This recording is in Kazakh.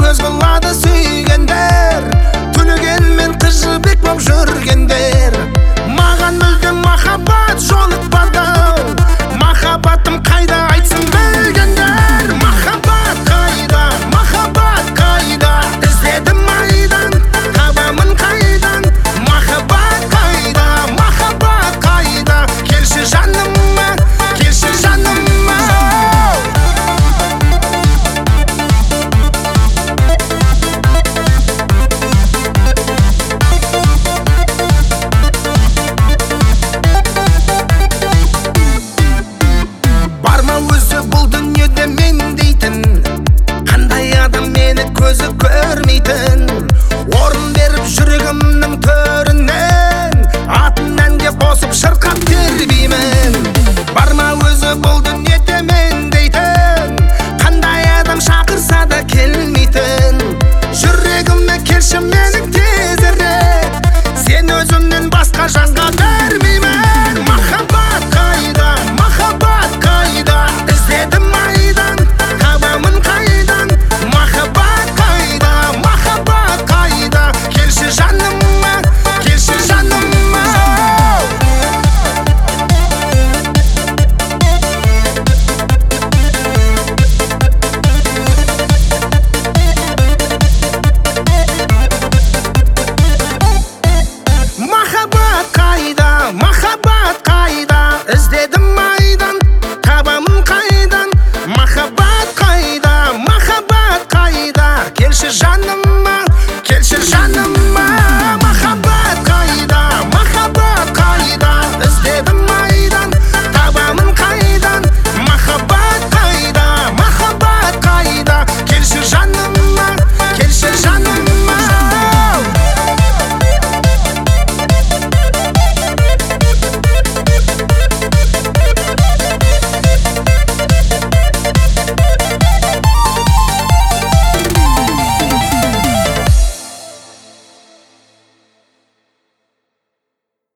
көз қылады сүйгендер, төлеген қыз жібек боп жүргендер. Маған мүлдем махаббат жолықпады, махаббатым қайда айтсын білгендер. Махаббат қайда, махаббат қайда, іздедім айдан, табамын қайдан. Махаббат қайда, махаббат қайда, келші жаныма, келші жаныма. Барма өзі бұл дүниеде мен дейтін, қандай адам мені көзі көрмейтін. Орын